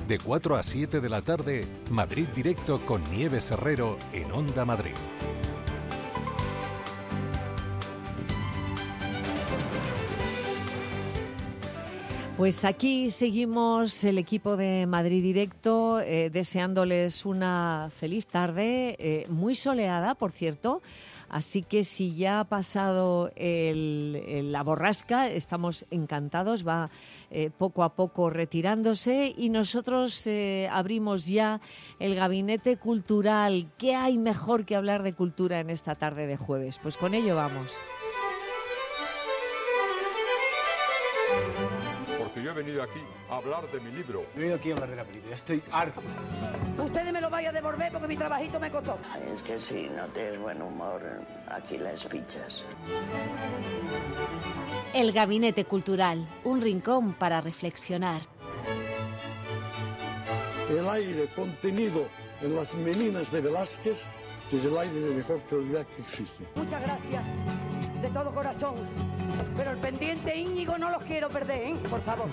De 4 a 7 de la tarde, Madrid Directo con Nieves Herrero en Onda Madrid. Pues aquí seguimos el equipo de Madrid Directo, deseándoles una feliz tarde, muy soleada, por cierto. Así que si ya ha pasado la borrasca, estamos encantados, va poco a poco retirándose y nosotros abrimos ya el gabinete cultural. ¿Qué hay mejor que hablar de cultura en esta tarde de jueves? Pues con ello vamos. Yo he venido aquí a hablar de mi libro. He venido aquí a hablar de la película, estoy harto. Ustedes me lo vayan a devolver porque mi trabajito me costó. Es que si no tienes buen humor, aquí las pichas. El Gabinete Cultural, un rincón para reflexionar. El aire contenido en las meninas de Velázquez es el aire de mejor calidad que existe. Muchas gracias, de todo corazón. Pero el pendiente Íñigo no los quiero perder, ¿eh? Por favor.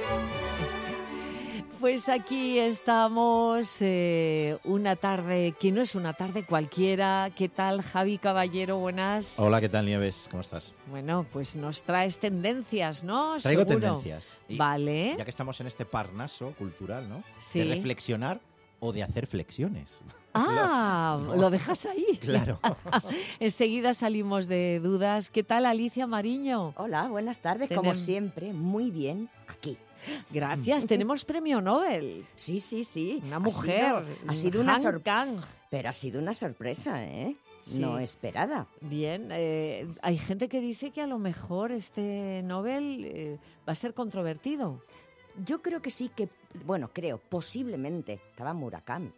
Pues aquí estamos, una tarde que no es una tarde cualquiera. ¿Qué tal, Javi Caballero? Buenas. Hola, ¿qué tal, Nieves? ¿Cómo estás? Bueno, pues nos traes tendencias, ¿no? Traigo Seguro. tendencias. Y vale. Ya que estamos en este parnaso cultural, ¿no? Sí. De reflexionar o de hacer flexiones. Ah, ¿no? Lo dejas ahí. Claro. Enseguida salimos de dudas. ¿Qué tal, Alicia Mariño? Hola, buenas tardes. Como siempre, muy bien aquí. Gracias. Tenemos premio Nobel. Sí, sí, sí. Una mujer. Ha sido una sorpresa. Pero ha sido una sorpresa, ¿eh? Sí. No esperada. Bien. Hay gente que dice que a lo mejor este Nobel va a ser controvertido. Yo creo que sí, posiblemente. Estaba Murakami.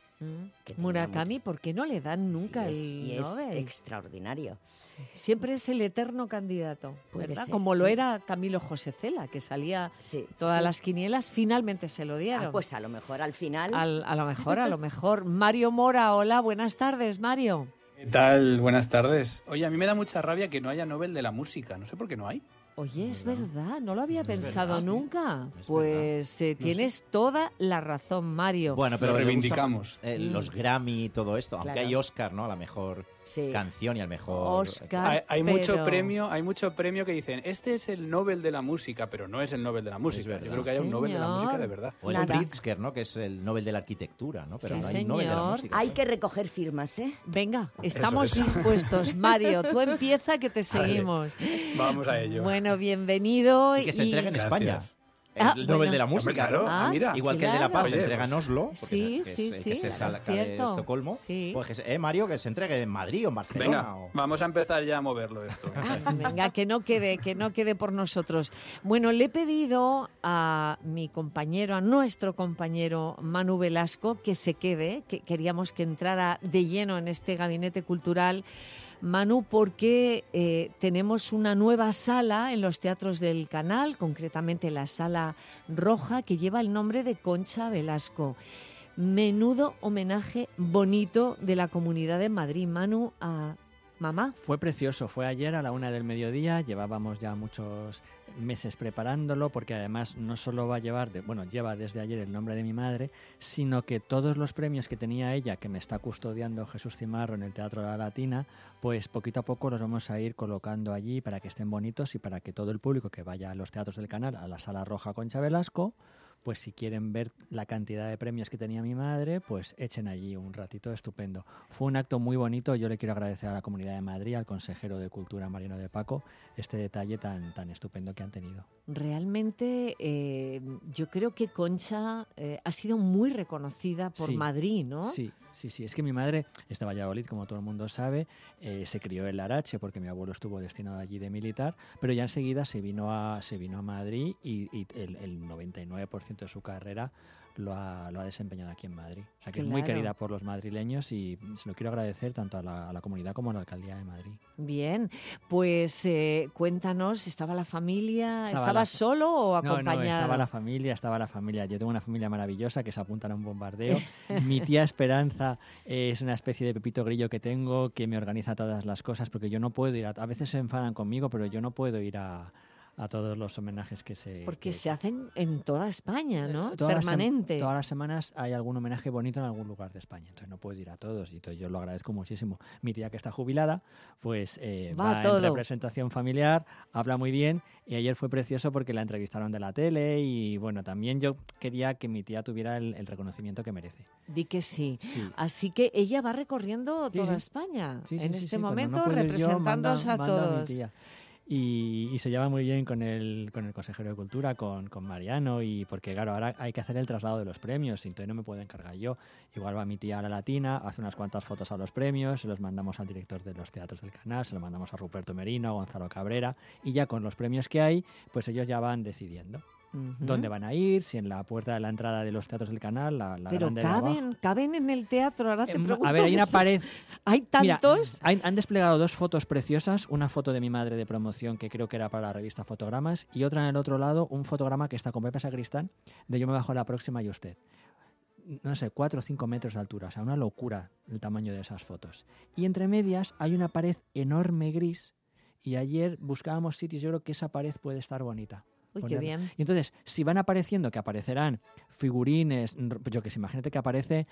Murakami, ¿por qué no le dan nunca el Nobel? Es extraordinario. Siempre es el eterno candidato, ¿verdad? Ser, como lo era Camilo José Cela, que salía todas las quinielas, finalmente se lo dieron. Pues a lo mejor al final. A lo mejor. Mario Mora, hola, buenas tardes, Mario. ¿Qué tal? Buenas tardes. Oye, a mí me da mucha rabia que no haya Nobel de la música. No sé por qué no hay. Oye, es verdad, no lo había pensado nunca. Es pues tienes toda la razón, Mario. Bueno, pero lo reivindicamos. Los Grammy y todo esto, aunque hay Oscar, ¿no? A la mejor canción y al mejor Oscar. Hay mucho premio que dicen, este es el Nobel de la música, pero no es el Nobel de la música. Yo creo que hay un Nobel de la música de verdad. O el Pritzker, ¿no? Que es el Nobel de la arquitectura, ¿no? Pero no hay Nobel de la música. Hay que recoger firmas, ¿eh? Venga, estamos dispuestos. Mario, tú empieza que te seguimos. Vale, vamos a ello. Bueno, bienvenido. Y que se entregue en España. El bueno. Nobel de la música, Claro, ¿no? mira. Igual que el de la Paz se Oye, entrega en Oslo, porque sí, que se es saca de cierto. Estocolmo. Sí. Pues Mario, que se entregue en Madrid o en Barcelona. Venga, vamos a empezar ya a moverlo esto. Venga, que no quede por nosotros. Bueno, le he pedido a nuestro compañero Manu Velasco, que se quede, que queríamos que entrara de lleno en este gabinete cultural. Manu, porque tenemos una nueva sala en los teatros del Canal, concretamente la Sala Roja, que lleva el nombre de Concha Velasco. Menudo homenaje bonito de la Comunidad de Madrid, Manu, a mamá. Fue precioso, fue ayer a la 1 del mediodía, llevábamos ya muchos meses preparándolo, porque además no solo lleva desde ayer el nombre de mi madre, sino que todos los premios que tenía ella, que me está custodiando Jesús Cimarro en el Teatro de la Latina, pues poquito a poco los vamos a ir colocando allí para que estén bonitos y para que todo el público que vaya a los teatros del Canal, a la Sala Roja Concha Velasco, pues si quieren ver la cantidad de premios que tenía mi madre, pues echen allí un ratito estupendo. Fue un acto muy bonito, yo le quiero agradecer a la Comunidad de Madrid, al consejero de Cultura Mariano de Paco, este detalle tan estupendo que han tenido. Realmente yo creo que Concha ha sido muy reconocida por Madrid, ¿no? Sí, es que mi madre es de Valladolid, como todo el mundo sabe, se crió en Larache porque mi abuelo estuvo destinado allí de militar, pero ya enseguida se vino a Madrid y el 99% de su carrera lo ha desempeñado aquí en Madrid. O sea que es muy querida por los madrileños y se lo quiero agradecer tanto a la comunidad como a la Alcaldía de Madrid. Bien, pues cuéntanos, ¿estaba la familia? ¿Estabas solo o acompañado? No, estaba la familia. Yo tengo una familia maravillosa que se apuntan a un bombardeo. Mi tía Esperanza es una especie de Pepito Grillo que tengo, que me organiza todas las cosas, porque yo no puedo ir a veces se enfadan conmigo, pero yo no puedo ir a a todos los homenajes que se... Porque se hacen en toda España, ¿no? Todas Permanente. Todas las semanas hay algún homenaje bonito en algún lugar de España, entonces no puedo ir a todos y yo lo agradezco muchísimo. Mi tía, que está jubilada, pues va en representación familiar, habla muy bien, y ayer fue precioso porque la entrevistaron de la tele y bueno, también yo quería que mi tía tuviera el reconocimiento que merece. Di que sí. Así que ella va recorriendo toda España en este momento, representándoos a todos. Y se lleva muy bien con el consejero de Cultura, con Mariano, y porque claro, ahora hay que hacer el traslado de los premios, y entonces no me puedo encargar yo. Igual va mi tía a la Latina, hace unas cuantas fotos a los premios, se los mandamos al director de los teatros del canal, se los mandamos a Ruperto Merino, a Gonzalo Cabrera, y ya con los premios que hay, pues ellos ya van decidiendo dónde van a ir, si en la puerta de la entrada de los teatros del canal, la pero caben en el teatro, ahora te pregunto. A ver, hay una pared. ¿Hay tantos? Mira, han desplegado 2 fotos preciosas, una foto de mi madre de promoción que creo que era para la revista Fotogramas, y otra en el otro lado, un fotograma que está con Pepe Sacristán, de Yo me bajo la próxima y usted. No sé, 4 o 5 metros de altura, o sea, una locura el tamaño de esas fotos. Y entre medias hay una pared enorme gris, y ayer buscábamos sitios, yo creo que esa pared puede estar bonita. Uy, qué bien. Y entonces, si van apareciendo, que aparecerán figurines, yo que sé, imagínate que aparece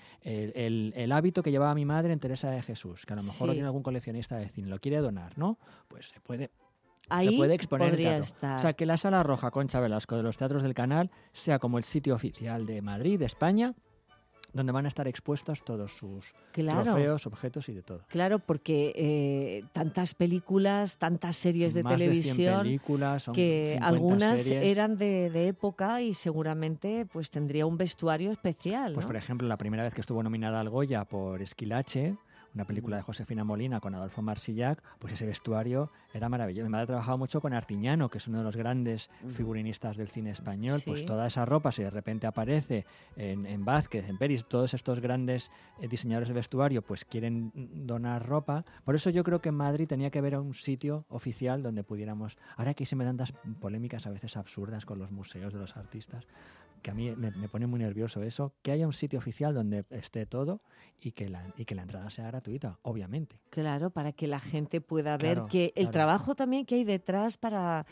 el hábito que llevaba mi madre en Teresa de Jesús, que a lo mejor lo tiene algún coleccionista de cine, lo quiere donar, ¿no? Pues se puede exponer en teatro. Estar. O sea, que la Sala Roja Concha Velasco de los teatros del canal sea como el sitio oficial de Madrid, de España, donde van a estar expuestos todos sus trofeos, objetos y de todo. Claro, porque tantas películas, tantas series de televisión, de 100 películas, que algunas series. Eran de época y seguramente pues tendría un vestuario especial, Pues ¿no? por ejemplo, la primera vez que estuvo nominada al Goya por Esquilache, una película de Josefina Molina con Adolfo Marsillac, pues ese vestuario era maravilloso. Mi madre ha trabajado mucho con Artiñano, que es uno de los grandes figurinistas del cine español. Sí. Pues toda esa ropa, si de repente aparece en Vázquez, en Peris, todos estos grandes diseñadores de vestuario, pues quieren donar ropa. Por eso yo creo que en Madrid tenía que haber un sitio oficial donde pudiéramos... Ahora que se me dan tantas polémicas a veces absurdas con los museos de los artistas, que a mí me pone muy nervioso eso, que haya un sitio oficial donde esté todo y que la entrada sea gratuita, obviamente. Claro, para que la gente pueda ver que el trabajo también que hay detrás para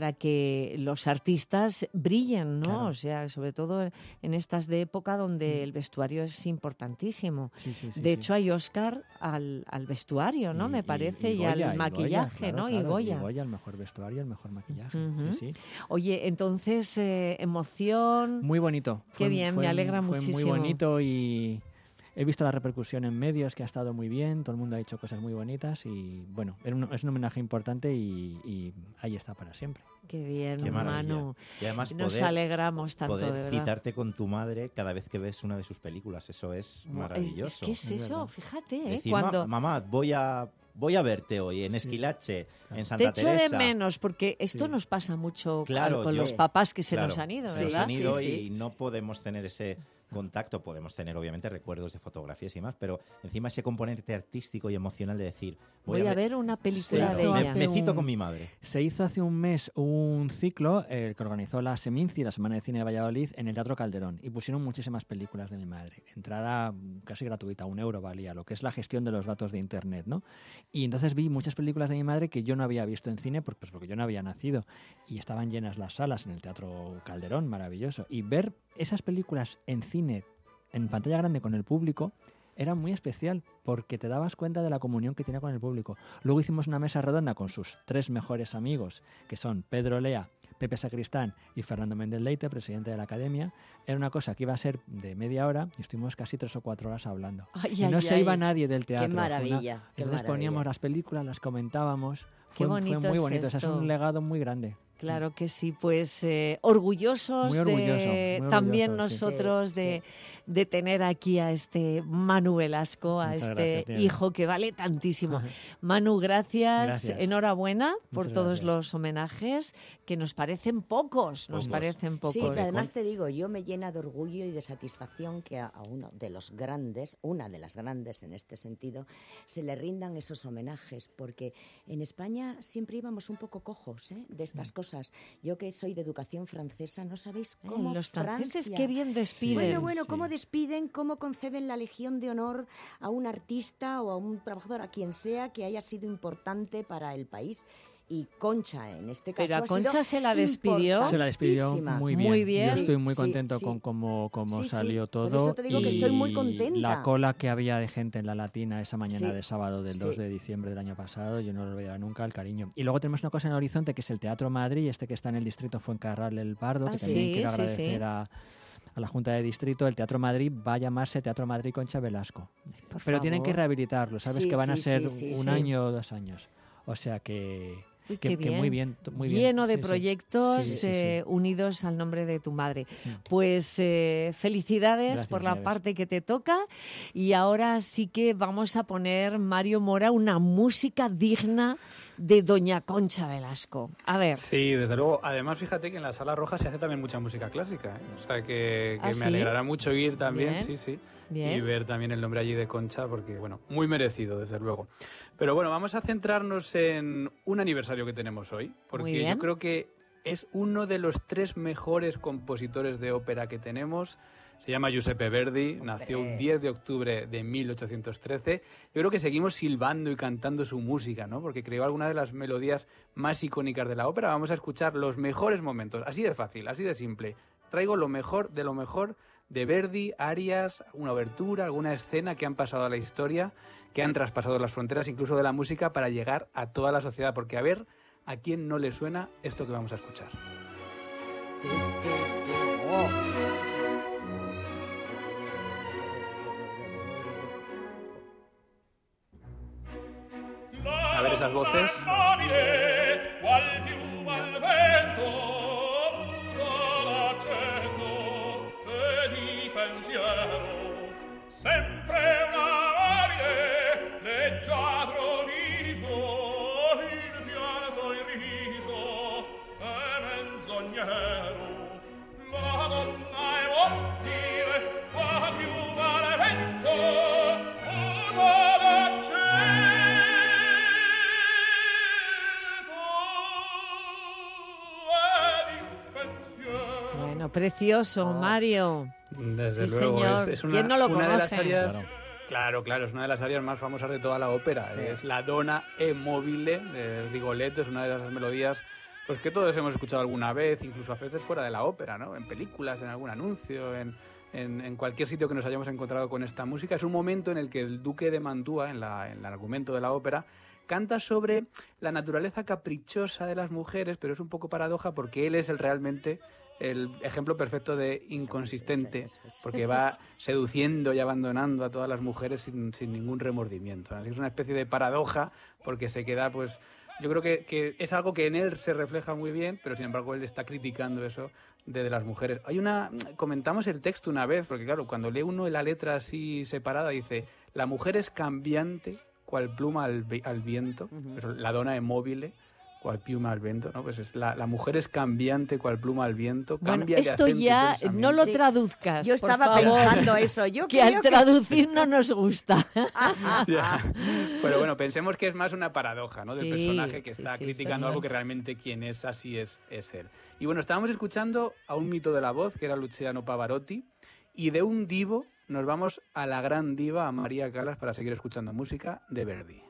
que los artistas brillen, ¿no? Claro. O sea, sobre todo en estas de época donde el vestuario es importantísimo. De hecho, hay Oscar al vestuario, ¿no? Me parece, y Goya, al maquillaje, ¿no? Y Goya. Y Goya, el mejor vestuario, el mejor maquillaje. Oye, entonces, emoción... Muy bonito. Qué bien, me alegra muchísimo. Fue muy bonito y he visto la repercusión en medios, que ha estado muy bien, todo el mundo ha dicho cosas muy bonitas y bueno, es un homenaje importante y ahí está para siempre. Qué bien, Qué Manu. Y además nos alegramos tanto, poder de verdad. citarte con tu madre cada vez que ves una de sus películas, eso es maravilloso. Es que es eso, fíjate. Decir, cuando... mamá, voy a verte hoy en Esquilache, en Santa Teresa. Te echo de menos, porque esto nos pasa mucho con los papás que se nos han ido, ¿verdad? Se nos han ido y no podemos tener ese contacto. Podemos tener, obviamente, recuerdos de fotografías y más, pero encima ese componente artístico y emocional de decir... Voy a ver una película de ella. Me cito con mi madre. Se hizo hace un mes un ciclo que organizó la Seminci, la Semana de Cine de Valladolid, en el Teatro Calderón, y pusieron muchísimas películas de mi madre. Entrada casi gratuita, €1 valía, lo que es la gestión de los datos de Internet, ¿no? Y entonces vi muchas películas de mi madre que yo no había visto en cine porque yo no había nacido, y estaban llenas las salas en el Teatro Calderón, maravilloso. Y ver esas películas en cine, en pantalla grande con el público, era muy especial porque te dabas cuenta de la comunión que tiene con el público. Luego hicimos una mesa redonda con sus 3 mejores amigos, que son Pedro Lea, Pepe Sacristán y Fernando Méndez Leite, presidente de la Academia. Era una cosa que iba a ser de media hora y estuvimos casi 3 o 4 horas hablando. Y no se iba nadie del teatro. ¡Qué maravilla! Entonces poníamos las películas, las comentábamos. Qué bonito fue muy bonito. Es un legado muy grande. Claro que sí, pues orgullosos también nosotros de tener aquí a este Manu Velasco, a este hijo que vale tantísimo. Manu, gracias. Enhorabuena por todos los homenajes, que nos parecen pocos, Sí, que además te digo, yo me llena de orgullo y de satisfacción que a uno de los grandes, una de las grandes en este sentido, se le rindan esos homenajes, porque en España siempre íbamos un poco cojos de estas cosas. Yo que soy de educación francesa, no sabéis cómo los franceses Francia... qué bien despiden. Bueno, cómo despiden, cómo conceden la Legión de Honor a un artista o a un trabajador, a quien sea que haya sido importante para el país. Y Concha, en este caso, Pero a Concha se la despidió. Se la despidió muy bien. Muy bien. Yo estoy muy contento con cómo salió todo. Por eso te digo que estoy muy contenta. La cola que había de gente en la Latina esa mañana de sábado del 2 de diciembre del año pasado, yo no lo olvidaré nunca, el cariño. Y luego tenemos una cosa en el horizonte que es el Teatro Madrid, que está en el distrito Fuencarral el Pardo, que también quiero agradecer a la Junta de Distrito. El Teatro Madrid va a llamarse Teatro Madrid Concha Velasco. Pero tienen que rehabilitarlo, ¿sabes? Que van a ser un año o 2 años. O sea que... Que muy bien, muy bien. Lleno de proyectos unidos al nombre de tu madre. Pues felicidades. Gracias, por la parte que te toca. Y ahora sí que vamos a poner, Mario Mora, una música digna de Doña Concha Velasco. A ver. Sí, desde luego. Además, fíjate que en la Sala Roja se hace también mucha música clásica, ¿eh? O sea que me alegrará mucho ir también, sí. Bien. Y ver también el nombre allí de Concha, porque, bueno, muy merecido, desde luego. Pero bueno, vamos a centrarnos en un aniversario que tenemos hoy, porque yo creo que es uno de los 3 mejores compositores de ópera que tenemos. Se llama Giuseppe Verdi, nació un 10 de octubre de 1813. Yo creo que seguimos silbando y cantando su música, ¿no? Porque creó algunas de las melodías más icónicas de la ópera. Vamos a escuchar los mejores momentos, así de fácil, así de simple. Traigo lo mejor de Verdi, arias, una obertura, alguna escena que han pasado a la historia, que han traspasado las fronteras incluso de la música para llegar a toda la sociedad. Porque a ver a quién no le suena esto que vamos a escuchar. A ver esas voces. Precioso, Mario. Desde luego, señor. Es una, ¿Quién no lo una conoce? de las arias. Claro, es una de las arias más famosas de toda la ópera. Es la Donna e mobile de Rigoletto, es una de esas melodías pues que todos hemos escuchado alguna vez, incluso a veces fuera de la ópera, ¿no? En películas, en algún anuncio, en cualquier sitio que nos hayamos encontrado con esta música. Es un momento en el que el duque de Mantua, en el argumento de la ópera, canta sobre la naturaleza caprichosa de las mujeres, pero es un poco paradoja porque él es realmente el ejemplo perfecto de inconsistente, porque va seduciendo y abandonando a todas las mujeres sin ningún remordimiento. Así que es una especie de paradoja, porque se queda, pues, yo creo que es algo que en él se refleja muy bien, pero sin embargo él está criticando eso de las mujeres. Comentamos el texto una vez, porque claro, cuando lee uno la letra así separada, dice, la mujer es cambiante, cual pluma al viento, la donna è mobile, cual pluma al viento, ¿no? Pues la mujer es cambiante, cual pluma al viento, cambia de esto acento ya y no lo traduzcas. Yo estaba por favor, pensando eso. Que al traducir no nos gusta. Pero bueno, pensemos que es más una paradoja, ¿no? Del personaje que está criticando algo que realmente quien es así es él. Y bueno, estábamos escuchando a un mito de la voz, que era Luciano Pavarotti, y de un divo nos vamos a la gran diva, a María Callas, para seguir escuchando música de Verdi.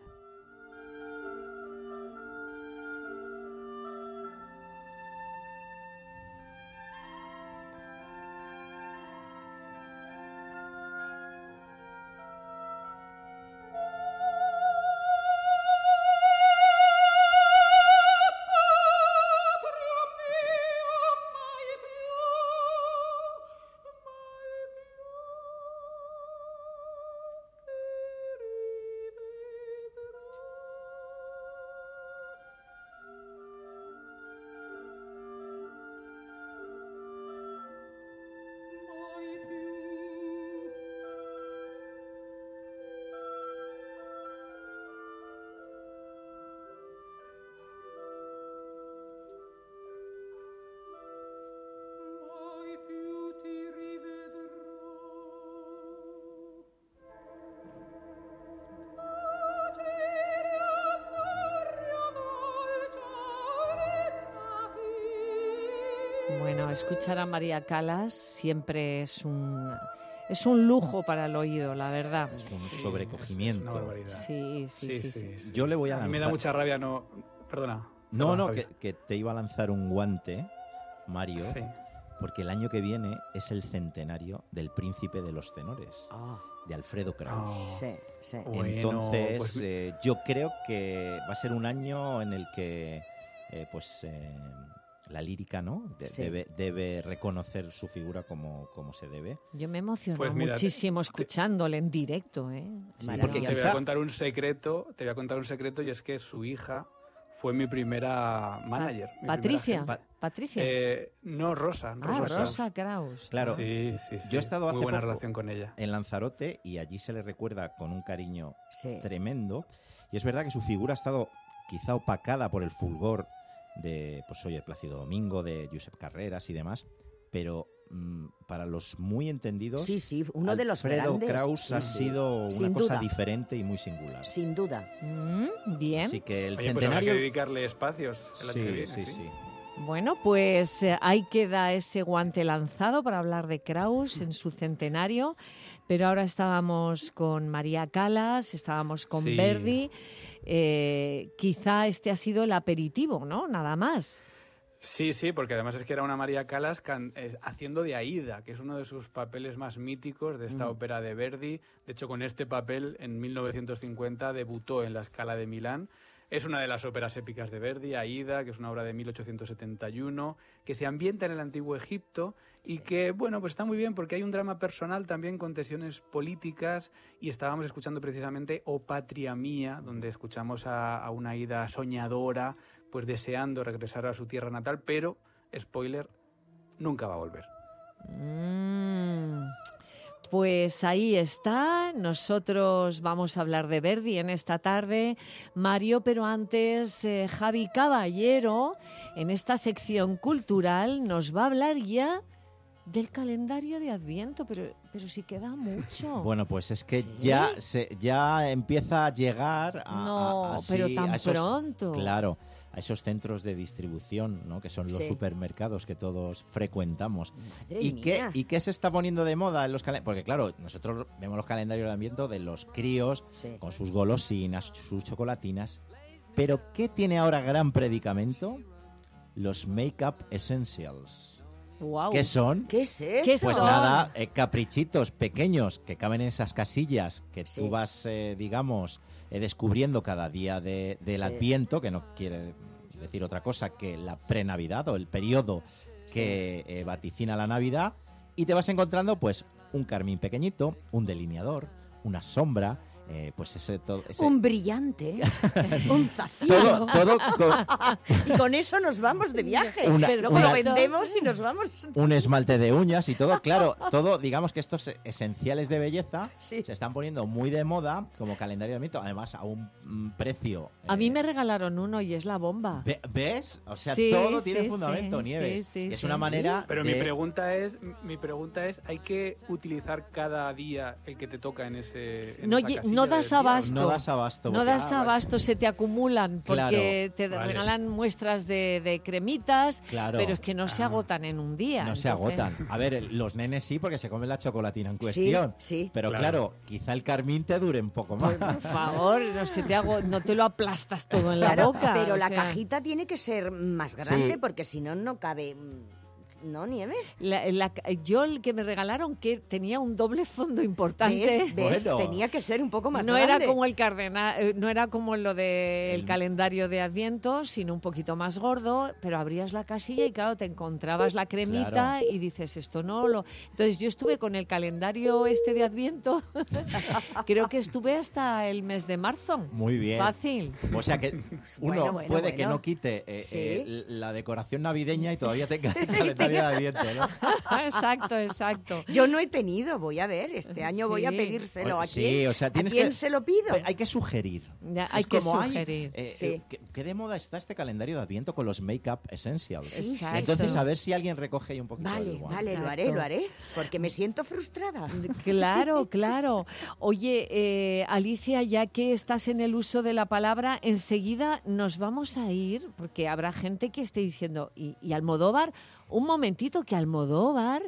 Bueno, escuchar a María Callas siempre es un lujo para el oído, la verdad. Es un sobrecogimiento. Es una barbaridad. Sí. Yo le voy a lanzar. Me da mucha rabia, no... Perdona. No, que te iba a lanzar un guante, Mario, Sí. porque el año que viene es el centenario del Príncipe de los Tenores, de Alfredo Kraus. Sí. Bueno, Entonces, pues yo creo que va a ser un año en el que la lírica, ¿no? Debe reconocer su figura como se debe. Yo me emociono Pues mira, muchísimo escuchándole en directo, ¿eh? Sí, Maravilloso. porque te voy a contar un secreto, y es que su hija fue mi primera manager. mi Patricia. primera agente. Patricia. No, Rosa. Rosa Kraus. Claro. Sí. Yo he estado hace muy buena poco relación con ella. en Lanzarote y allí se le recuerda con un cariño Sí. tremendo. Y es verdad que su figura ha estado quizá opacada por el fulgor de Plácido Domingo, de Josep Carreras y demás, pero para los muy entendidos, Sí, uno de los Alfredo grandes. Kraus ha sido Sin una cosa duda. diferente y muy singular. Sin duda. Bien. Así que el Oye, pues habrá centenario... que dedicarle espacios el año que viene, Sí. Bueno, pues ahí queda ese guante lanzado para hablar de Kraus en su centenario, pero ahora estábamos con María Callas, estábamos con Sí. Verdi, quizá este ha sido el aperitivo, ¿no? Nada más. Sí, porque además es que era una María Callas haciendo de Aída, que es uno de sus papeles más míticos de esta ópera de Verdi. De hecho, con este papel en 1950 debutó en la Scala de Milán. Es una de las óperas épicas de Verdi, Aída, que es una obra de 1871, que se ambienta en el Antiguo Egipto y que, bueno, pues está muy bien porque hay un drama personal también con tensiones políticas y estábamos escuchando precisamente O Patria Mía, donde escuchamos a una Aída soñadora, pues deseando regresar a su tierra natal, pero, spoiler, nunca va a volver. Pues ahí está, nosotros vamos a hablar de Verdi en esta tarde, Mario, pero antes Javi Caballero, en esta sección cultural, nos va a hablar ya del calendario de Adviento, pero sí queda mucho. Bueno, pues es que ¿Sí? ya empieza a llegar No, pero tan pronto. Claro, a esos centros de distribución, ¿no? Que son los supermercados que todos frecuentamos. ¿Y qué se está poniendo de moda en los calendarios? Porque claro, nosotros vemos los calendarios de Adviento de los críos con sus golosinas, sus chocolatinas. Pero ¿qué tiene ahora gran predicamento? Los Make-up Essentials. Wow. ¿Qué son? ¿Qué es eso? Pues nada, caprichitos pequeños que caben en esas casillas que tú vas, descubriendo cada día del Adviento, que no quiere decir otra cosa que la prenavidad o el periodo que vaticina la Navidad, y te vas encontrando pues un carmín pequeñito, un delineador, una sombra, un brillante, un zafiro. Todo y con eso nos vamos de viaje. Luego lo vendemos y nos vamos. Un esmalte de uñas y todo. Claro, todo, digamos que estos esenciales de belleza se están poniendo muy de moda como calendario de Adviento, además a un precio. A mí me regalaron uno y es la bomba. ¿Ves? O sea, todo tiene fundamento, Nieves. Es una manera. Pero mi pregunta es, ¿hay que utilizar cada día el que te toca en esa casilla? No das abasto. No das abasto. No das abasto, se te acumulan porque te regalan muestras de cremitas, pero es que no se agotan en un día. No se agotan. A ver, los nenes sí, porque se comen la chocolatina en cuestión. Sí. Pero claro, quizá el carmín te dure un poco más. Por favor, no te lo aplastas todo en la boca. Pero la cajita tiene que ser más grande porque si no, no cabe... ¿No, Nieves? Yo el que me regalaron que tenía un doble fondo importante. ¿Ves? Bueno. Tenía que ser un poco más grande. Era como el cardenal, no era como lo del calendario de Adviento, sino un poquito más gordo, pero abrías la casilla y claro, te encontrabas la cremita y dices, esto no lo... Entonces yo estuve con el calendario de Adviento, creo que estuve hasta el mes de marzo. Muy bien. Fácil. O sea que uno puede que no quite la decoración navideña y todavía tenga el calendario de Adviento, ¿no? Exacto. Yo no he tenido, voy a ver, este año voy a pedírselo. ¿A quién se lo pido? Hay que sugerir. Hay que sugerir. ¿Qué de moda está este calendario de Adviento con los Make-up Essentials? Exacto. Entonces, a ver si alguien recoge ahí un poquito del guante. Vale, lo haré, porque me siento frustrada. Claro. Oye, Alicia, ya que estás en el uso de la palabra, enseguida nos vamos a ir, porque habrá gente que esté diciendo, ¿y Almodóvar? Un momentito, que Almodóvar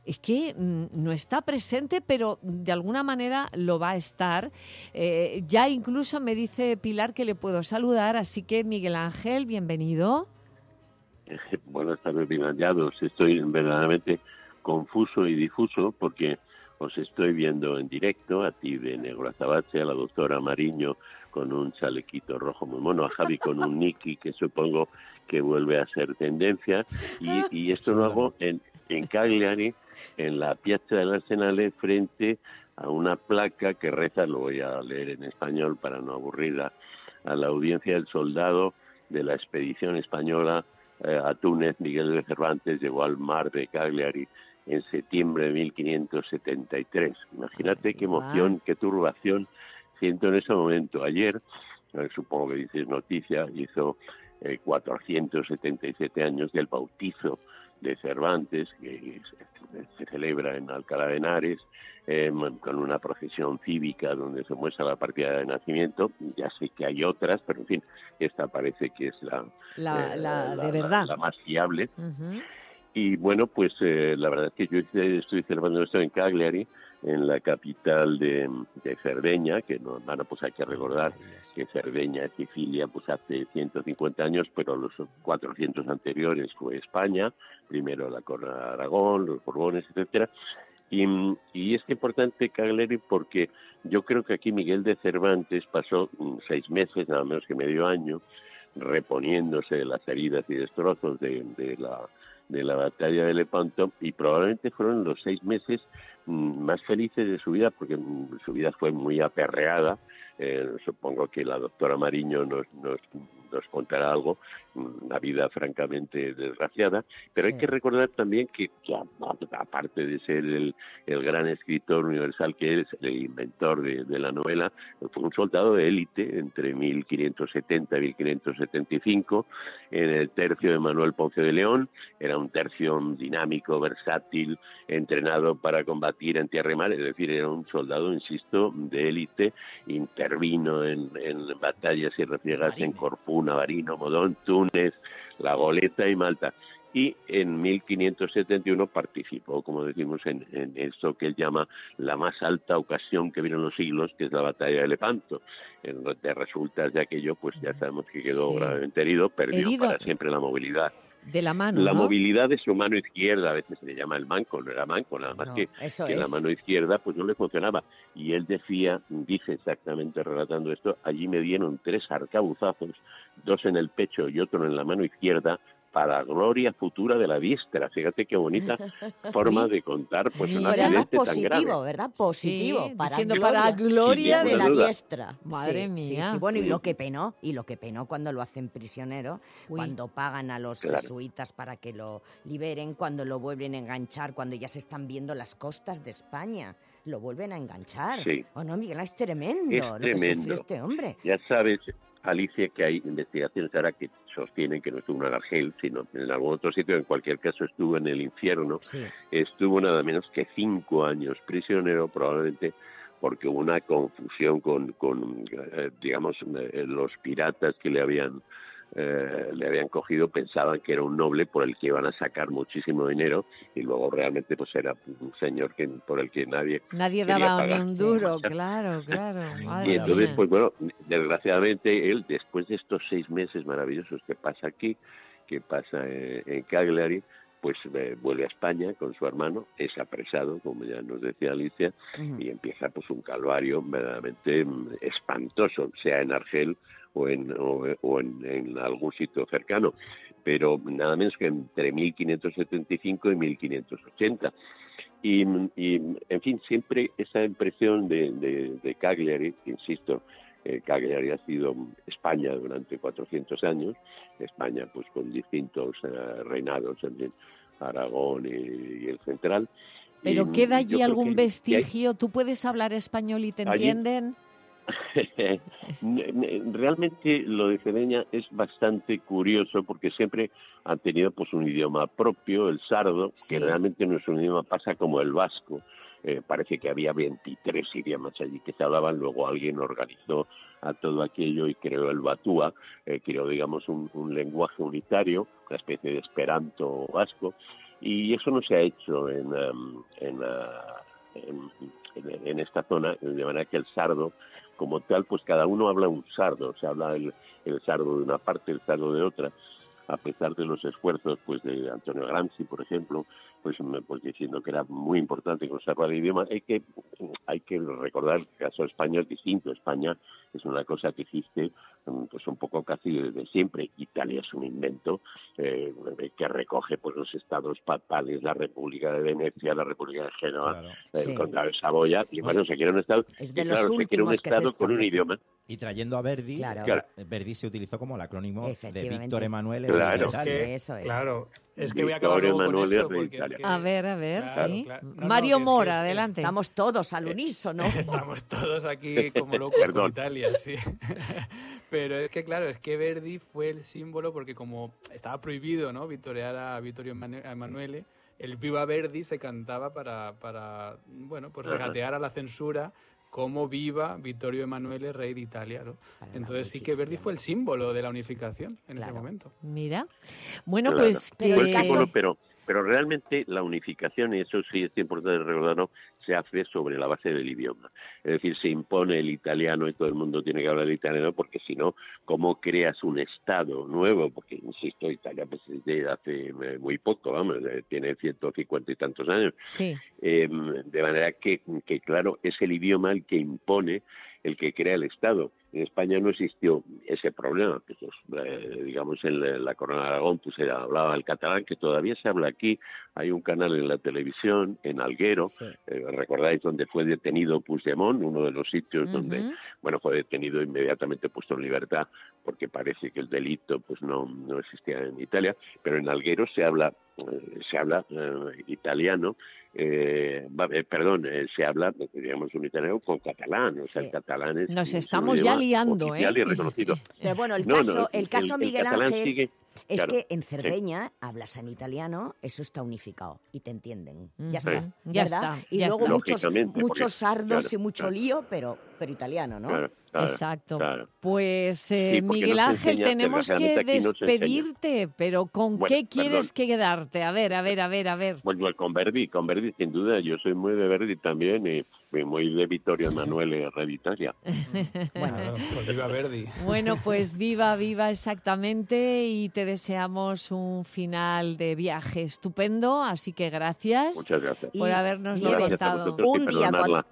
es que no está presente, pero de alguna manera lo va a estar. Ya incluso me dice Pilar que le puedo saludar, así que Miguel Ángel, bienvenido. Buenas tardes, bien hallados. Estoy verdaderamente confuso y difuso porque os estoy viendo en directo, a ti de Negro Azabache, a la doctora Mariño con un chalequito rojo muy mono, a Javi con un Nicky que supongo que vuelve a ser tendencia, y esto lo hago en Cagliari, en la Piazza del Arsenale, frente a una placa que reza, lo voy a leer en español para no aburrir a la audiencia, el soldado de la expedición española a Túnez, Miguel de Cervantes, llegó al mar de Cagliari en septiembre de 1573. Imagínate qué emoción, qué turbación siento en ese momento. Ayer, supongo que dices noticia, hizo 477 años del bautizo de Cervantes, que se celebra en Alcalá de Henares, con una procesión cívica donde se muestra la partida de nacimiento. Ya sé que hay otras, pero en fin, esta parece que es la de verdad, la más fiable. Uh-huh. Y bueno, pues la verdad es que yo estoy celebrando esto en Cagliari, en la capital de Cerdeña, que pues hay que recordar que Cerdeña es Sicilia, pues hace 150 años, pero los 400 anteriores fue España, primero la Corona de Aragón, los Borbones, etcétera. Y es importante Cagliari porque yo creo que aquí Miguel de Cervantes pasó 6 meses, nada menos que medio año, reponiéndose de las heridas y destrozos de la batalla de Lepanto, y probablemente fueron los 6 meses más felices de su vida, porque su vida fue muy aperreada. Supongo que la doctora Mariño nos contará algo, una vida francamente desgraciada, pero sí. Hay que recordar también que aparte de ser el gran escritor universal que es, el inventor de la novela, fue un soldado de élite entre 1570 y 1575 en el tercio de Manuel Ponce de León. Era un tercio dinámico, versátil, entrenado para combatir en tierra y mar, es decir, era un soldado, insisto, de élite. Intervino en batallas y refriegas en Corfú, Navarino, Modón, Túnez, La Goleta y Malta. Y en 1571 participó, como decimos, en esto que él llama la más alta ocasión que vieron los siglos, que es la batalla de Lepanto. En de resultas de aquello, pues ya sabemos que quedó gravemente herido, perdió para siempre la movilidad. De la mano, la ¿no? movilidad de su mano izquierda, a veces se le llama el manco, no era manco, nada más que la mano izquierda pues no le funcionaba. Y él dice exactamente relatando esto, allí me dieron 3 arcabuzazos, 2 en el pecho y otro en la mano izquierda, para gloria futura de la diestra. Fíjate qué bonita forma de contar pues un accidente tan grave. ¿Verdad? Positivo, sí, para gloria de la duda. diestra. Madre mía. Sí. Bueno, y lo que penó cuando lo hacen prisionero, cuando pagan a los jesuitas para que lo liberen, cuando lo vuelven a enganchar, cuando ya se están viendo las costas de España, lo vuelven a enganchar. Sí. ¿O no, Miguel? Es tremendo lo que sufre este hombre. Ya sabes, Alicia, que hay investigaciones ahora que sostienen que no estuvo en Argel, sino en algún otro sitio. En cualquier caso estuvo en el infierno. Sí. Estuvo nada menos que 5 años prisionero, probablemente porque hubo una confusión con digamos, los piratas que le habían cogido, pensaban que era un noble por el que iban a sacar muchísimo dinero, y luego realmente pues era un señor por el que nadie daba ni un duro. Claro. Y entonces pues bueno, desgraciadamente él, después de estos 6 meses maravillosos que pasa aquí, que pasa en Cagliari, pues vuelve a España con su hermano, es apresado, como ya nos decía Alicia, y empieza pues un calvario verdaderamente espantoso, sea en Argel o en algún sitio cercano, pero nada menos que entre 1575 y 1580. Y en fin, siempre esa impresión de Cagliari, insisto, Cagliari ha sido España durante 400 años, España pues con distintos reinados, en Aragón y el central. ¿Pero queda allí algún vestigio? ¿Tú puedes hablar español y te entienden? Realmente lo de Cerdeña es bastante curioso porque siempre han tenido pues un idioma propio, el sardo, que realmente no es un idioma, pasa como el vasco. Parece que había 23 idiomas allí que se hablaban, luego alguien organizó a todo aquello y creó el batúa, creó digamos un lenguaje unitario, una especie de esperanto vasco. Y eso no se ha hecho en esta zona, de manera que el sardo, como tal, pues cada uno habla un sardo, se habla el sardo de una parte, el sardo de otra, a pesar de los esfuerzos pues de Antonio Gramsci, por ejemplo, pues diciendo que era muy importante conservar el idioma. Hay que recordar que el caso de España es distinto. España es una cosa que existe pues un poco casi desde siempre. Italia es un invento que recoge pues los estados papales, la República de Venecia, la República de Génova, el Condado de Saboya, y bueno, se quiere un estado, es de y claro, se quiere un estado con un idioma. Y trayendo a Verdi, Verdi se utilizó como el acrónimo de Víctor Emanuele. Claro, eso es. Claro, es que voy a acabar luego con eso. Porque es que... A ver, claro, sí. Claro. Mario Mora, adelante. Estamos todos al unísono. Estamos todos aquí como locos con Italia, sí. Pero es que, claro, es que Verdi fue el símbolo porque como estaba prohibido, ¿no?, victoriar a Vittorio Emanuele, el Viva Verdi se cantaba para bueno, pues regatear a la censura como viva Vittorio Emanuele, rey de Italia, ¿no? Entonces sí que Verdi fue el símbolo de la unificación en ese momento. Mira, bueno, claro, pues que... Fue el símbolo, pero realmente la unificación, y eso sí es importante recordarlo, se hace sobre la base del idioma. Es decir, se impone el italiano y todo el mundo tiene que hablar italiano, porque si no, ¿cómo creas un Estado nuevo? Porque, insisto, Italia pues, desde hace muy poco, vamos, tiene 150 y tantos años. Sí. De manera que, claro, es el idioma el que impone, el que crea el Estado. En España no existió ese problema. Pues, digamos, en la Corona de Aragón pues, se hablaba el catalán, que todavía se habla aquí. Hay un canal en la televisión, en Alguero, recordáis, donde fue detenido Puigdemont, uno de los sitios donde fue detenido inmediatamente puesto en libertad, porque parece que el delito pues no existía en Italia, pero en Alguero se habla italiano, se habla, digamos, un italiano con catalán, o sea, el catalán es... Nos estamos ya liando, oficial y reconocido. Pero bueno, el caso Miguel Ángel es que en Cerdeña hablas en italiano, eso está unificado y te entienden. Ya está, ya ¿verdad? está. Y ya luego está. muchos sardos y mucho lío, pero italiano, ¿no? Claro. Exacto. Claro. Pues sí, Miguel Ángel, tenemos que despedirte, pero ¿con qué quieres quedarte? A ver. Bueno, con Verdi sin duda. Yo soy muy de Verdi también y muy de Vittorio Emanuele Revitalia. Bueno, pues viva Verdi. Bueno, pues viva exactamente, y te deseamos un final de viaje estupendo, así que gracias. Muchas gracias. Por habernoslo contado. Un día,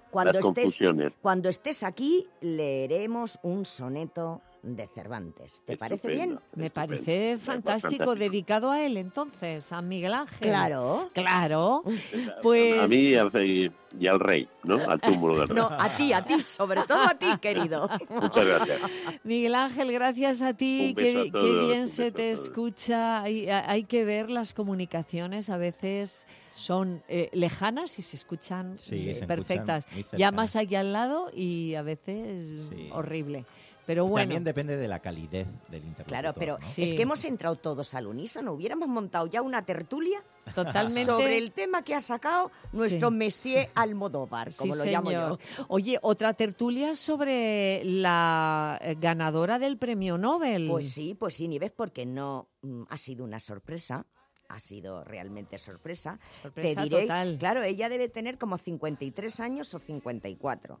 cuando estés aquí, leeremos un soneto de Cervantes. ¿Te parece bien? Me parece fantástico, dedicado a él entonces, a Miguel Ángel. Claro. Pues... A mí y al rey, ¿no? Al túmulo del rey. No, a ti, sobre todo a ti, querido. Muchas gracias. Miguel Ángel, gracias a ti, qué bien se te escucha. Hay que ver, las comunicaciones a veces son lejanas y se escuchan perfectas. Llamas aquí al lado y a veces horrible. Pero bueno. También depende de la calidez del interlocutor. Claro, pero ¿no? es que hemos entrado todos al unísono. Hubiéramos montado ya una tertulia totalmente sobre el tema que ha sacado nuestro Monsieur Almodóvar, como lo llamo yo. Oye, otra tertulia sobre la ganadora del premio Nobel. Pues sí, Nieves, porque no ha sido una sorpresa. Ha sido realmente sorpresa. Sorpresa Te diré, total. Claro, ella debe tener como 53 años o 54.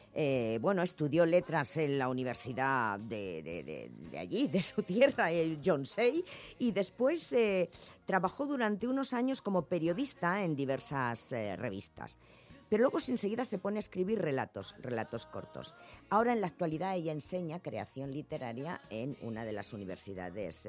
Estudió letras en la universidad de allí, de su tierra, Yonsei, y después trabajó durante unos años como periodista en diversas revistas. Pero luego enseguida se pone a escribir relatos cortos. Ahora, en la actualidad, ella enseña creación literaria en una de las universidades,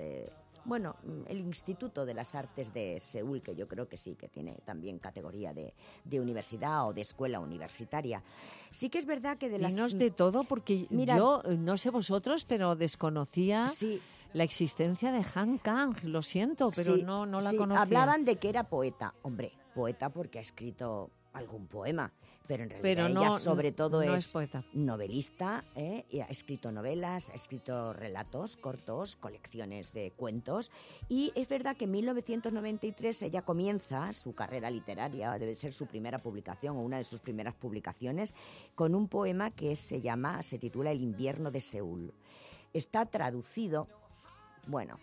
el Instituto de las Artes de Seúl, que yo creo que sí, que tiene también categoría de universidad o de escuela universitaria. Sí que es verdad que Dinos de todo, porque yo, no sé vosotros, pero desconocía la existencia de Han Kang. Lo siento, pero no la conocía. Hablaban de que era poeta. Hombre, poeta porque ha escrito algún poema. Pero en realidad ella sobre todo es poeta. Novelista, y ha escrito novelas, ha escrito relatos cortos, colecciones de cuentos, y es verdad que en 1993 ella comienza su carrera literaria, debe ser su primera publicación o una de sus primeras publicaciones, con un poema que se titula El invierno de Seúl. Está traducido,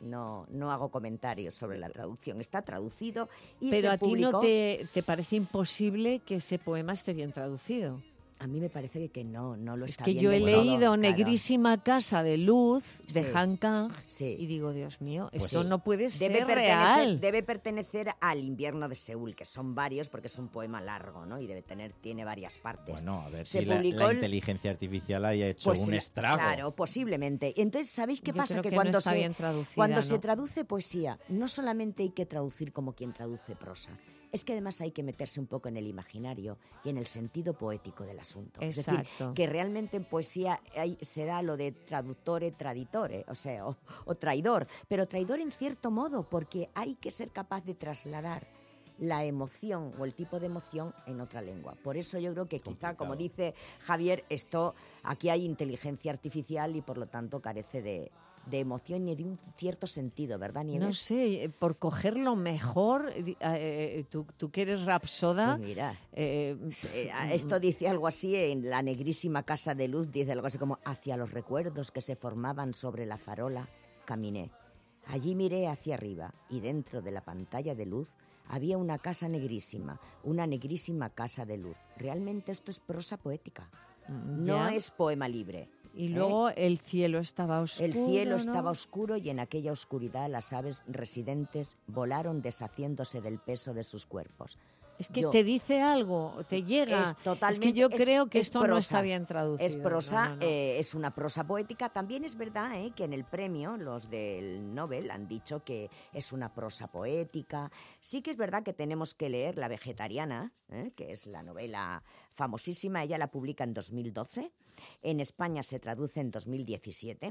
no hago comentarios sobre la traducción. Está traducido y Pero se publicó. ¿a ti no te parece imposible que ese poema esté bien traducido? A mí me parece que no lo está bien. Es que bien yo he leído claro. Negrísima Casa de Luz de Sí. Han Kang Sí. y digo, Dios mío, Pues esto sí. no puede ser real. Debe pertenecer al Invierno de Seúl, que son varios porque es un poema largo, ¿no? Y tiene varias partes. Bueno, a ver Se si publicó la inteligencia artificial haya hecho un estrago. Claro, posiblemente. Entonces, ¿sabéis qué Yo pasa? creo Que que cuando no está bien traducida, se ¿no? traduce poesía, no solamente hay que traducir como quien traduce prosa, es que además hay que meterse un poco en el imaginario y en el sentido poético del asunto. Exacto. Es decir, que realmente en poesía se da lo de traductore, traditore, o sea, o traidor, pero traidor en cierto modo, porque hay que ser capaz de trasladar la emoción o el tipo de emoción en otra lengua. Por eso yo creo que quizá, como dice Javier, aquí hay inteligencia artificial y por lo tanto carece de emoción y de un cierto sentido, ¿verdad, Nieves? No sé, por cogerlo mejor, tú que eres rapsoda... Pues mira, esto dice algo así, en La Negrísima Casa de Luz, dice algo así como: hacia los recuerdos que se formaban sobre la farola, caminé. Allí miré hacia arriba y dentro de la pantalla de luz había una casa negrísima, una negrísima casa de luz. Realmente esto es prosa poética, no es poema libre. Y luego el cielo estaba oscuro. El cielo ¿no? estaba oscuro y en aquella oscuridad las aves residentes volaron deshaciéndose del peso de sus cuerpos. Es que te dice algo, te llega. Es que yo creo que esto no está bien traducido. Es prosa, no. Es una prosa poética. También es verdad que en el premio los del Nobel han dicho que es una prosa poética. Sí que es verdad que tenemos que leer La Vegetariana, que es la novela famosísima. Ella la publica en 2012. En España se traduce en 2017.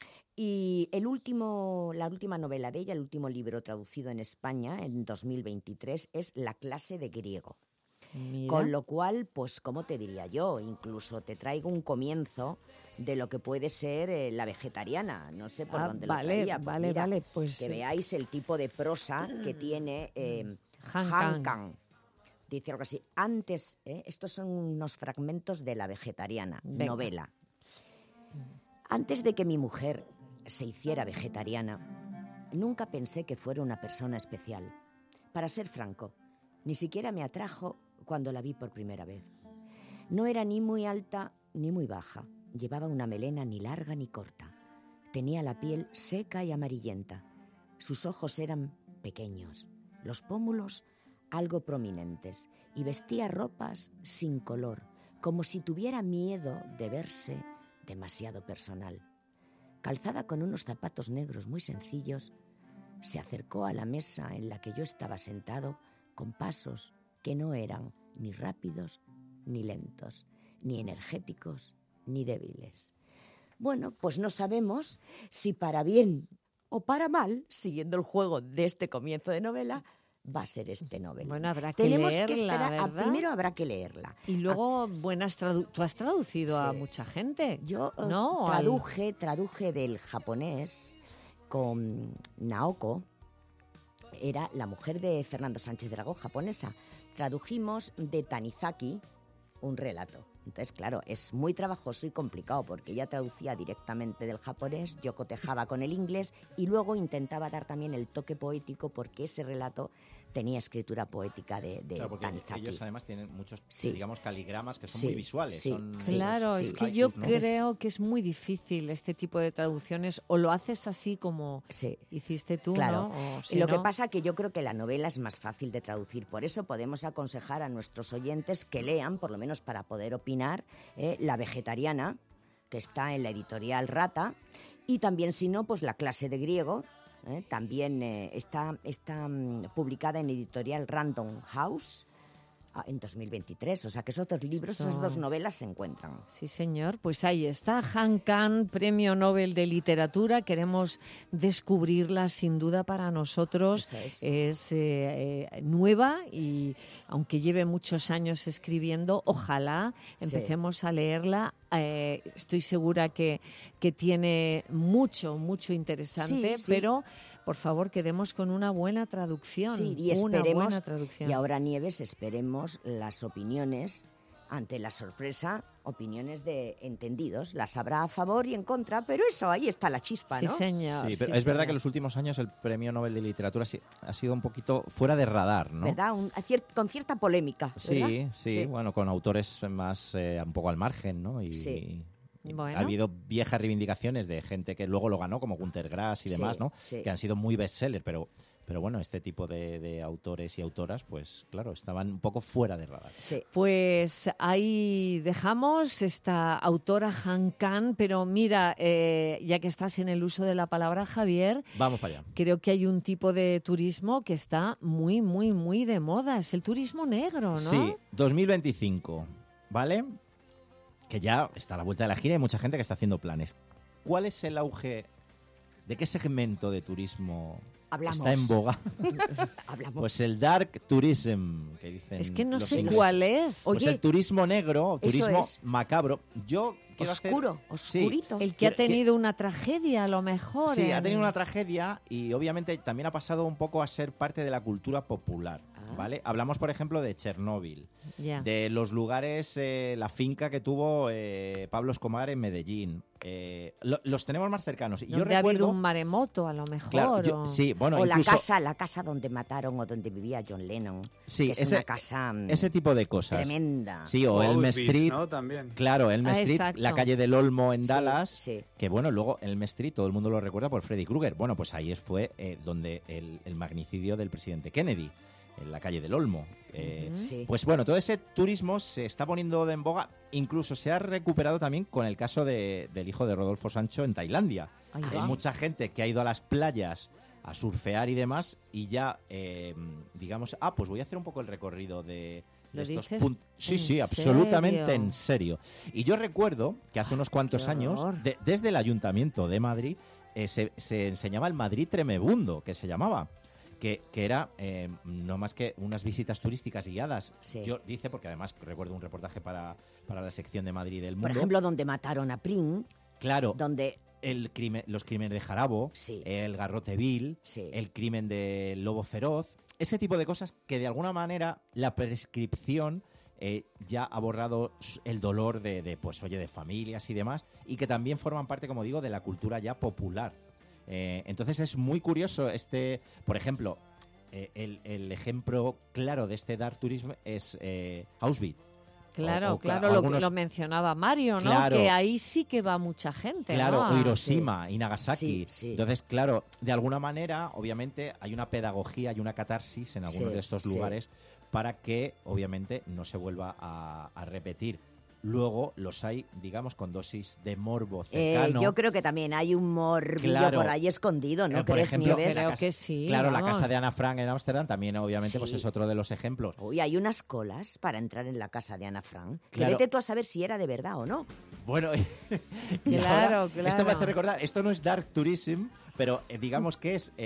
Y la última novela de ella, el último libro traducido en España en 2023 es La clase de griego. Mira. Con lo cual, pues, ¿cómo te diría yo? Incluso te traigo un comienzo de lo que puede ser La Vegetariana. No sé por dónde lo traía. Pues Vale, pues... Que veáis el tipo de prosa que tiene Han Kang. Dice algo así. Antes, estos son unos fragmentos de La Vegetariana, novela. Antes de que mi mujer se hiciera vegetariana, nunca pensé que fuera una persona especial. Para ser franco, ni siquiera me atrajo cuando la vi por primera vez. No era ni muy alta ni muy baja. Llevaba una melena ni larga ni corta. Tenía la piel seca y amarillenta. Sus ojos eran pequeños, los pómulos algo prominentes, y vestía ropas sin color, como si tuviera miedo de verse demasiado personal. Calzada con unos zapatos negros muy sencillos, se acercó a la mesa en la que yo estaba sentado con pasos que no eran ni rápidos ni lentos, ni energéticos ni débiles. Bueno, pues no sabemos si para bien o para mal, siguiendo el juego de este comienzo de novela, va a ser este Nobel. Bueno, habrá que Tenemos leerla, que esperar. ¿verdad? Primero habrá que leerla. Y luego, tú has traducido a mucha gente. Yo ¿no? traduje del japonés con Naoko, era la mujer de Fernando Sánchez Dragó, japonesa. Tradujimos de Tanizaki un relato. Entonces, claro, es muy trabajoso y complicado porque ella traducía directamente del japonés, yo cotejaba con el inglés y luego intentaba dar también el toque poético porque ese relato tenía escritura poética de claro, porque Tanizaki. Ellos además tienen muchos, Sí. digamos, caligramas que son Sí, muy visuales. sí, Son, Claro, es que yo creo que es muy difícil este tipo de traducciones. O lo haces así como hiciste tú, Claro. ¿no? O Y lo que pasa es que yo creo que la novela es más fácil de traducir. Por eso podemos aconsejar a nuestros oyentes que lean, por lo menos para poder opinar, La Vegetariana, que está en la editorial Rata, y también, si no, pues La clase de griego, también está publicada en editorial Random House en 2023. O sea que esos dos libros, esas dos novelas se encuentran. Sí, señor. Pues ahí está, Han Kang, Premio Nobel de Literatura. Queremos descubrirla, sin duda, para nosotros. Es nueva y, aunque lleve muchos años escribiendo, ojalá empecemos a leerla. Estoy segura que tiene mucho interesante, pero por favor quedemos con una buena traducción. Sí, y una esperemos, buena traducción. y ahora, Nieves, esperemos las opiniones ante la sorpresa, opiniones de entendidos. Las habrá a favor y en contra, pero eso, ahí está la chispa, ¿no? Sí, señor. Sí, pero es verdad que en los últimos años el Premio Nobel de Literatura ha sido un poquito fuera de radar, ¿no? ¿Verdad? Con cierta polémica, ¿verdad? Sí, bueno, con autores más un poco al margen, ¿no? Y bueno. Ha habido viejas reivindicaciones de gente que luego lo ganó, como Günter Grass y demás, ¿no? Que han sido muy bestseller, pero bueno, este tipo de autores y autoras, pues claro, estaban un poco fuera de radar. Sí. Pues ahí dejamos esta autora Han Kang, pero mira, ya que estás en el uso de la palabra, Javier, vamos para allá. Creo que hay un tipo de turismo que está muy, muy, muy de moda, es el turismo negro, ¿no? Sí, 2025, ¿vale? Que ya está a la vuelta de la esquina y hay mucha gente que está haciendo planes. ¿Cuál es el auge? ¿De qué segmento de turismo está en boga? Hablamos. Pues el dark tourism, que dicen. Es que no los sé ingleses. cuál es. Pues Oye, el turismo negro, turismo es. macabro. Yo quiero oscuro, oscurito. El que ha tenido una tragedia, a lo mejor. Sí, ha tenido una tragedia y obviamente también ha pasado un poco a ser parte de la cultura popular. ¿Vale? Hablamos, por ejemplo, de Chernóbil, de los lugares, la finca que tuvo Pablo Escobar en Medellín. Los tenemos más cercanos. Donde yo ha habido un maremoto, a lo mejor. Claro, sí, bueno, o incluso, la casa donde mataron o donde vivía John Lennon. Sí, que es una casa ese tipo de cosas. Tremenda. Sí, o Elm Street. ¿no? También. Claro, Elm Street, exacto. la calle del Olmo en Dallas. Sí. Que bueno, luego Elm Street, todo el mundo lo recuerda por Freddy Krueger. Bueno, pues ahí fue donde el magnicidio del presidente Kennedy, en la calle del Olmo. Pues bueno, todo ese turismo se está poniendo en boga. Incluso se ha recuperado también con el caso del hijo de Rodolfo Sancho en Tailandia. Hay mucha gente que ha ido a las playas a surfear y demás y ya, digamos, pues voy a hacer un poco el recorrido de estos puntos. Sí, absolutamente en serio. Y yo recuerdo que hace unos cuantos años, desde el Ayuntamiento de Madrid, se enseñaba el Madrid Tremebundo, que se llamaba. Que era no más que unas visitas turísticas guiadas. Yo dice, porque además recuerdo un reportaje para la sección de Madrid del Mundo. Por ejemplo, donde mataron a Prim. Claro. Donde los crímenes de Jarabo, el Garrote Vil, el crimen del Lobo Feroz, ese tipo de cosas que de alguna manera la prescripción ya ha borrado el dolor de familias y demás, y que también forman parte, como digo, de la cultura ya popular. Entonces es muy curioso por ejemplo, el ejemplo claro de este dark tourism es Auschwitz. Claro, lo mencionaba Mario, ¿no? Claro, que ahí sí que va mucha gente. Claro, ¿no? Hiroshima y Nagasaki. Sí. Entonces, claro, de alguna manera, obviamente, hay una pedagogía y una catarsis en algunos de estos lugares para que, obviamente, no se vuelva a repetir. Luego los hay, digamos, con dosis de morbo cercano. Yo creo que también hay un morbillo por ahí escondido, ¿no? Por ejemplo, Nieves? Creo que sí. Claro, la casa de Ana Frank en Ámsterdam también, obviamente, pues es otro de los ejemplos. Uy, hay unas colas para entrar en la casa de Ana Frank. Claro. Que vete tú a saber si era de verdad o no. Bueno, claro. Esto me hace recordar, esto no es dark tourism, pero digamos que es,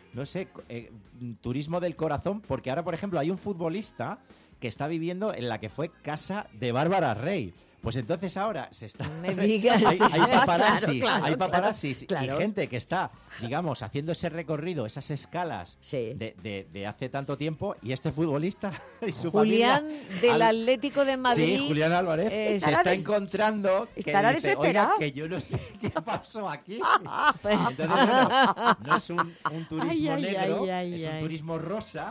turismo del corazón, porque ahora, por ejemplo, hay un futbolista que está viviendo en la que fue casa de Bárbara Rey. Pues entonces ahora se está... Me digas. hay paparazzis, claro. y gente que está, digamos, haciendo ese recorrido, esas escalas de hace tanto tiempo, y este futbolista y su Julián familia... del Atlético de Madrid. Sí, Julián Álvarez. Se está encontrando que dice, oiga, que yo no sé qué pasó aquí. Entonces, bueno, no es un turismo negro, es un turismo rosa,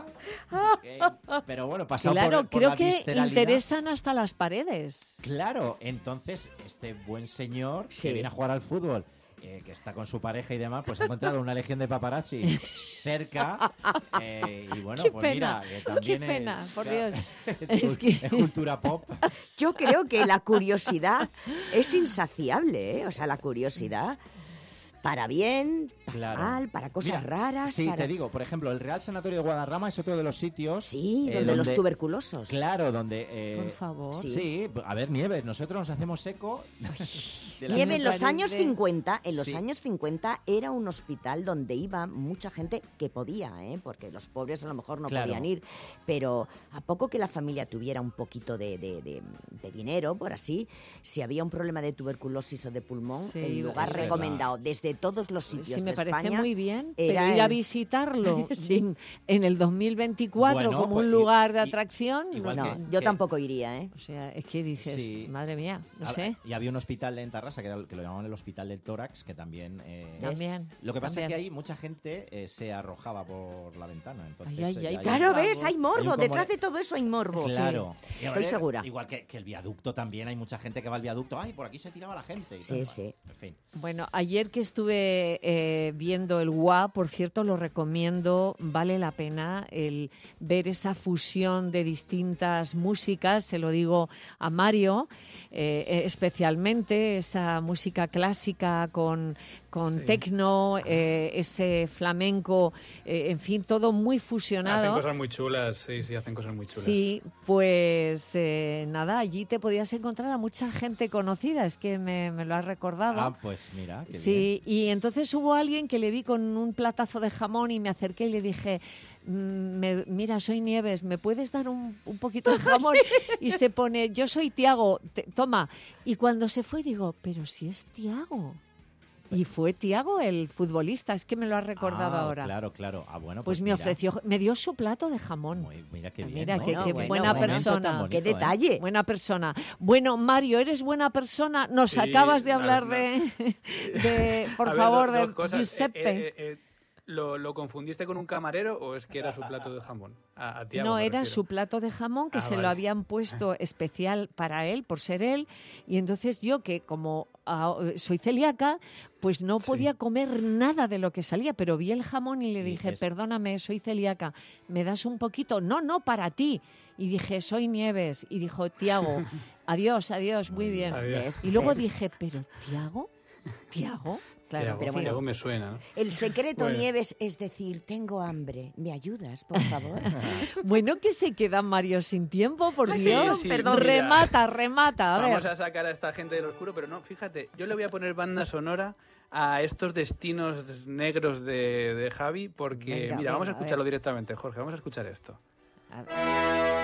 pero bueno, pasado por creo la que visceralidad. interesan hasta las paredes. Claro, entonces este buen señor que viene a jugar al fútbol, que está con su pareja y demás, pues ha encontrado una legión de paparazzi cerca, y bueno, qué pues pena, mira, que también qué pena, por Dios. Es cultura pop. Yo creo que la curiosidad es insaciable, ¿eh? O sea, la curiosidad... Para bien, para mal, para cosas raras. Sí, te digo, por ejemplo, el Real Sanatorio de Guadarrama es otro de los sitios... Sí, donde los tuberculosos. Claro, donde... por favor. Sí, a ver, Nieves, nosotros nos hacemos eco... Nieves, en los años 50, años 50 era un hospital donde iba mucha gente que podía, porque los pobres a lo mejor no podían ir, pero a poco que la familia tuviera un poquito de dinero, por así, si había un problema de tuberculosis o de pulmón, el lugar recomendado desde todos los sitios me de parece España, muy bien, era pero ir a visitarlo sí. en el 2024 como pues, un lugar de atracción, yo tampoco iría, ¿eh? O sea, es que dices, Sí. madre mía, no sé. Y había un hospital en Tarrasa que lo llamaban el Hospital del Tórax, que también... También. Lo que pasa también. es que ahí mucha gente se arrojaba por la ventana. Entonces, Ay, claro, ves, hay morbo. hay Detrás de todo eso hay morbo. Claro. Sí. Estoy segura. Igual que el viaducto también, hay mucha gente que va al viaducto. Ay, por aquí se tiraba la gente. Y Sí, tal. sí. En fin. Bueno, ayer que estuve viendo el WA, por cierto, lo recomiendo, vale la pena el ver esa fusión de distintas músicas, se lo digo a Mario, especialmente esa música clásica con tecno, ese flamenco, en fin, todo muy fusionado. Hacen cosas muy chulas, sí, hacen cosas muy chulas. Sí, pues nada, allí te podías encontrar a mucha gente conocida, es que me lo has recordado. Ah, pues mira, qué sí, y entonces hubo alguien que le vi con un platazo de jamón y me acerqué y le dije, mira, soy Nieves, ¿me puedes dar un poquito de jamón? Sí. Y se pone, yo soy Tiago, toma. Y cuando se fue digo, pero si es Tiago. Y fue Tiago el futbolista, es que me lo has recordado ahora. Claro. Ah, bueno, pues me ofreció, me dio su plato de jamón. Mira qué bien. Mira, qué bueno, buena persona. Bonito, qué detalle. Buena persona. Bueno, Mario, eres buena persona. Nos acabas de hablar de por favor, de Giuseppe. ¿Lo confundiste con un camarero o es que era su plato de jamón? A Tiago, no, era su plato de jamón que se lo habían puesto especial para él, por ser él. Y entonces yo, que como soy celíaca, pues no podía comer nada de lo que salía, pero vi el jamón y le dije, perdóname, soy celíaca, ¿me das un poquito? No, para ti. Y dije, soy Nieves. Y dijo, Tiago, adiós, muy bien. Adiós. Y luego dije, ¿pero Tiago? Claro, pero bueno, me suena, ¿no? El secreto, Nieves, es decir, tengo hambre. ¿Me ayudas, por favor? Bueno, que se queda Mario sin tiempo, por Dios. Sí, perdón. Remata. A ver. Vamos a sacar a esta gente del oscuro, pero no, fíjate, yo le voy a poner banda sonora a estos destinos negros de Javi, porque, mira, vamos a escucharlo directamente, Jorge, vamos a escuchar esto. A ver.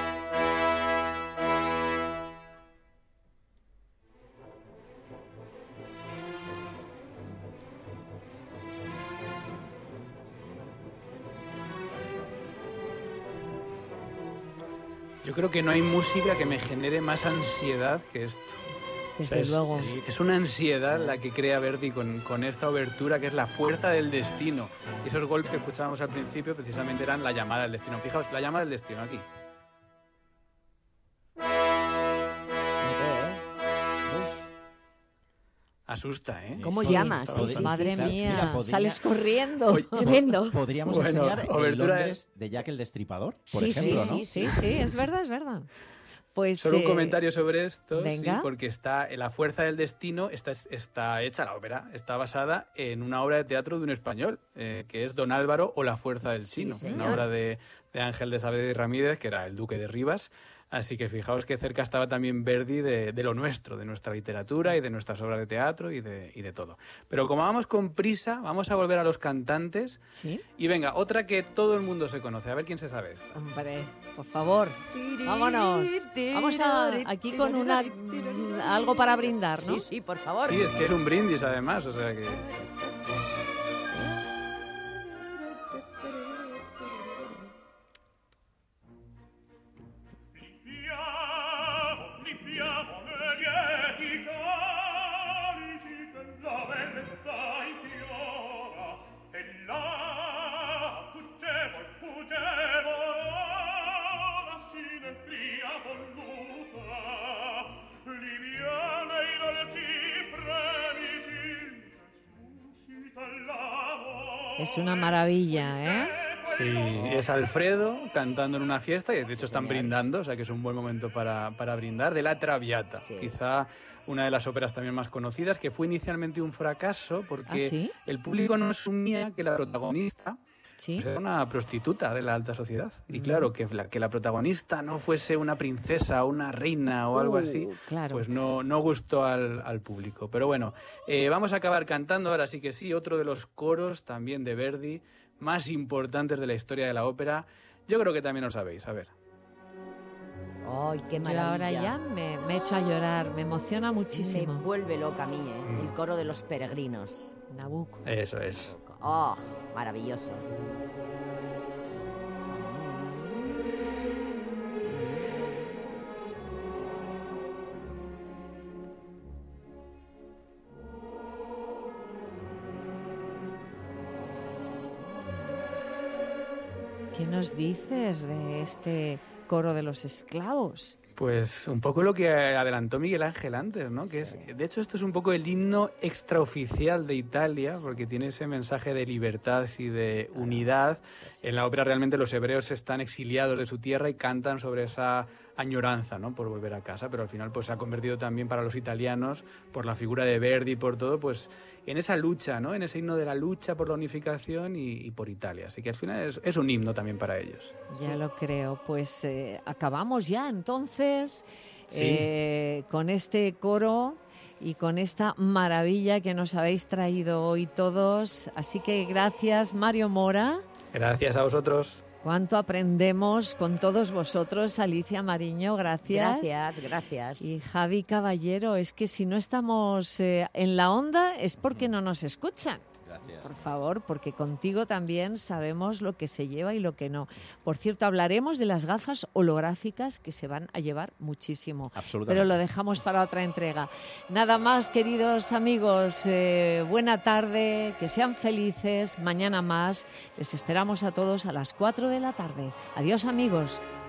Yo creo que no hay música que me genere más ansiedad que esto. Desde luego. Es una ansiedad la que crea Verdi con esta obertura, que es la fuerza del destino. Y esos golpes que escuchábamos al principio precisamente eran la llamada del destino. Fijaos, la llamada del destino aquí. Asusta, ¿eh? ¿Cómo llamas? Madre mía, sales corriendo. Tremendo. Podríamos enseñar el Londres de Jack el Destripador, por ejemplo, ¿no? Sí, es verdad. Pues, solo un comentario sobre esto, venga. Sí, porque la fuerza del destino está hecha, la ópera, está basada en una obra de teatro de un español, que es Don Álvaro o La fuerza del chino, una obra de Ángel de Saavedra y Ramírez, que era el duque de Rivas. Así que fijaos que cerca estaba también Verdi de lo nuestro, de nuestra literatura y de nuestras obras de teatro y de todo. Pero como vamos con prisa, vamos a volver a los cantantes. ¿Sí? Y venga, otra que todo el mundo se conoce. A ver quién se sabe esta. Hombre, por favor, vámonos. Vamos aquí con algo para brindar, ¿no? Sí, por favor. Sí, es que es un brindis además, o sea que... Es una maravilla, ¿eh? Sí, es Alfredo cantando en una fiesta y de hecho están brindando, o sea que es un buen momento para brindar, de La Traviata, quizá una de las óperas también más conocidas, que fue inicialmente un fracaso porque el público no asumía que la protagonista pues era una prostituta de la alta sociedad. Y claro, que la protagonista no fuese una princesa o una reina o algo así, pues no gustó al público. Pero bueno, vamos a acabar cantando ahora sí que sí, otro de los coros también de Verdi, más importantes de la historia de la ópera. Yo creo que también lo sabéis, a ver. ¡Ay, qué maravilla! Yo ahora ya me echo a llorar, me emociona muchísimo. Me vuelve loca a mí, El coro de los peregrinos. Nabucco. Eso es. ¡Oh, maravilloso! ¿Qué nos dices de este coro de los esclavos? Pues un poco lo que adelantó Miguel Ángel antes, ¿no? Que sí. De hecho, esto es un poco el himno extraoficial de Italia, porque tiene ese mensaje de libertad y de unidad. En la ópera realmente los hebreos están exiliados de su tierra y cantan sobre esa añoranza, ¿no? Por volver a casa, pero al final pues se ha convertido también para los italianos, por la figura de Verdi, por todo, pues en esa lucha, ¿no? En ese himno de la lucha por la unificación y por Italia. Así que al final es un himno también para ellos. Ya lo creo. Pues acabamos ya entonces con este coro y con esta maravilla que nos habéis traído hoy todos. Así que gracias, Mario Mora. Gracias a vosotros. Cuánto aprendemos con todos vosotros, Alicia Mariño, gracias. Gracias. Y Javi Caballero, es que si no estamos en la onda es porque no nos escuchan. Gracias. Por favor, porque contigo también sabemos lo que se lleva y lo que no. Por cierto, hablaremos de las gafas holográficas que se van a llevar muchísimo. Absolutamente. Pero lo dejamos para otra entrega. Nada más, queridos amigos, buena tarde, que sean felices, mañana más. Les esperamos a todos a las 4 de la tarde. Adiós, amigos.